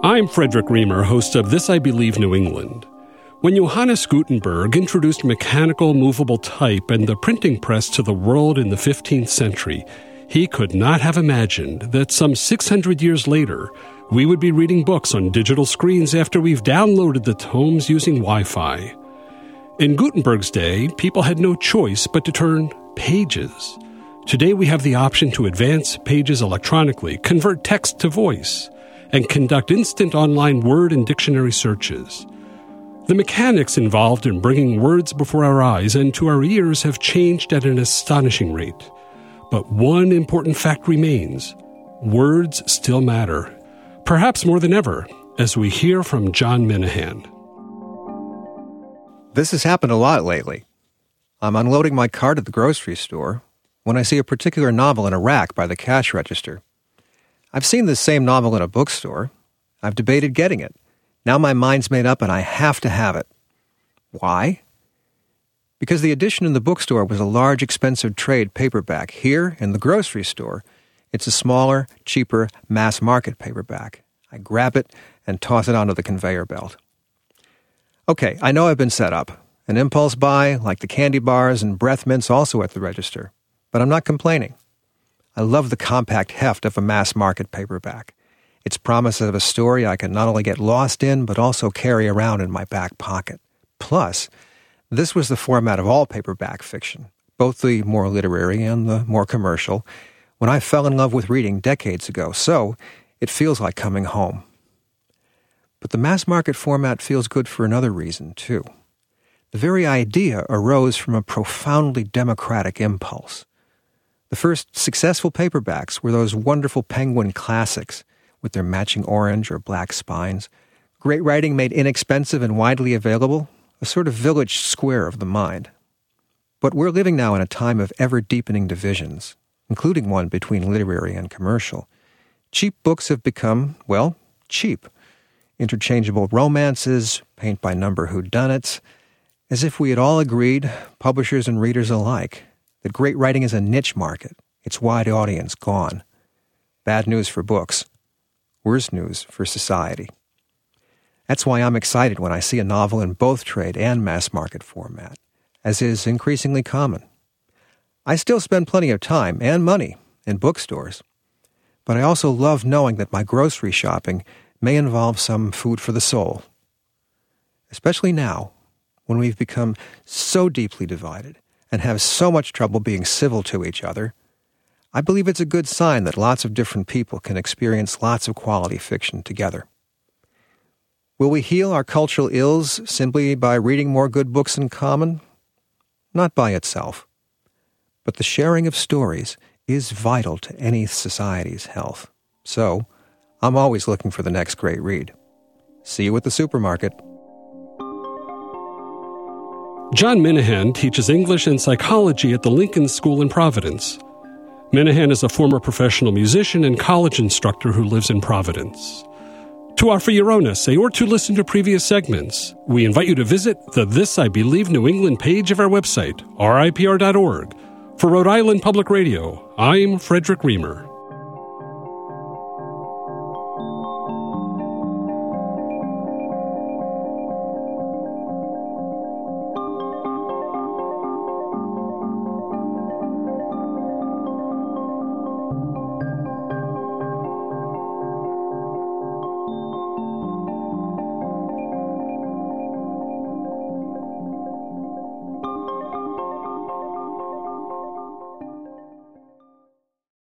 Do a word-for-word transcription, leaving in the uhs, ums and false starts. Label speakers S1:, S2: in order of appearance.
S1: I'm Frederick Reamer, host of This I Believe New England. When Johannes Gutenberg introduced mechanical movable type and the printing press to the world in the fifteenth century, he could not have imagined that some six hundred years later, we would be reading books on digital screens after we've downloaded the tomes using Wi-Fi. In Gutenberg's day, people had no choice but to turn pages. Today we have the option to advance pages electronically, convert text to voice, and conduct instant online word and dictionary searches. The mechanics involved in bringing words before our eyes and to our ears have changed at an astonishing rate. But one important fact remains. Words still matter, perhaps more than ever, as we hear from John Minahan.
S2: This has happened a lot lately. I'm unloading my cart at the grocery store when I see a particular novel in a rack by the cash register. I've seen this same novel in a bookstore. I've debated getting it. Now my mind's made up and I have to have it. Why? Because the edition in the bookstore was a large, expensive trade paperback. Here, in the grocery store, it's a smaller, cheaper, mass-market paperback. I grab it and toss it onto the conveyor belt. Okay, I know I've been set up. An impulse buy, like the candy bars and breath mints also at the register. But I'm not complaining. I love the compact heft of a mass-market paperback. Its promise of a story I can not only get lost in, but also carry around in my back pocket. Plus, this was the format of all paperback fiction, both the more literary and the more commercial, when I fell in love with reading decades ago, so it feels like coming home. But the mass-market format feels good for another reason, too. The very idea arose from a profoundly democratic impulse. The first successful paperbacks were those wonderful Penguin classics with their matching orange or black spines, great writing made inexpensive and widely available, a sort of village square of the mind. But we're living now in a time of ever-deepening divisions, including one between literary and commercial. Cheap books have become, well, cheap. Interchangeable romances, paint-by-number whodunits, as if we had all agreed, publishers and readers alike, that great writing is a niche market, its wide audience gone. Bad news for books. Worse news for society. That's why I'm excited when I see a novel in both trade and mass market format, as is increasingly common. I still spend plenty of time and money in bookstores, but I also love knowing that my grocery shopping may involve some food for the soul. Especially now, when we've become so deeply divided and have so much trouble being civil to each other, I believe it's a good sign that lots of different people can experience lots of quality fiction together. Will we heal our cultural ills simply by reading more good books in common? Not by itself. But the sharing of stories is vital to any society's health. So, I'm always looking for the next great read. See you at the supermarket.
S1: John Minahan teaches English and psychology at the Lincoln School in Providence. Minahan is a former professional musician and college instructor who lives in Providence. To offer your own essay or to listen to previous segments, we invite you to visit the This I Believe New England page of our website, R I P R dot org. For Rhode Island Public Radio, I'm Frederick Reamer.